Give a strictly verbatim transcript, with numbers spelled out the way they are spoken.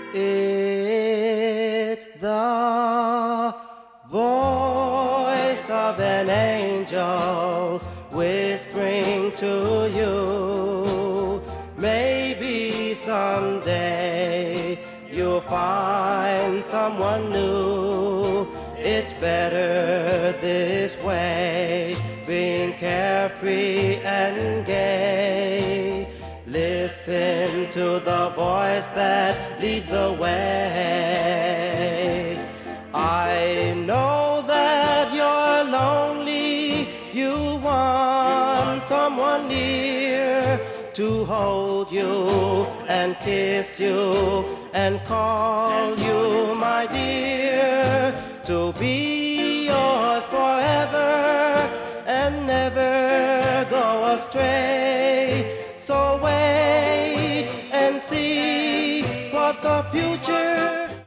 It's the voice of an angel whispering to you. Maybe someday you'll find someone new. It's better this way, being carefree and gay. Listen to the voice that leads the way. I know that you're lonely, you want someone near to hold you and kiss you and call you my dear, to be yours forever and never go astray. So wait and see what the future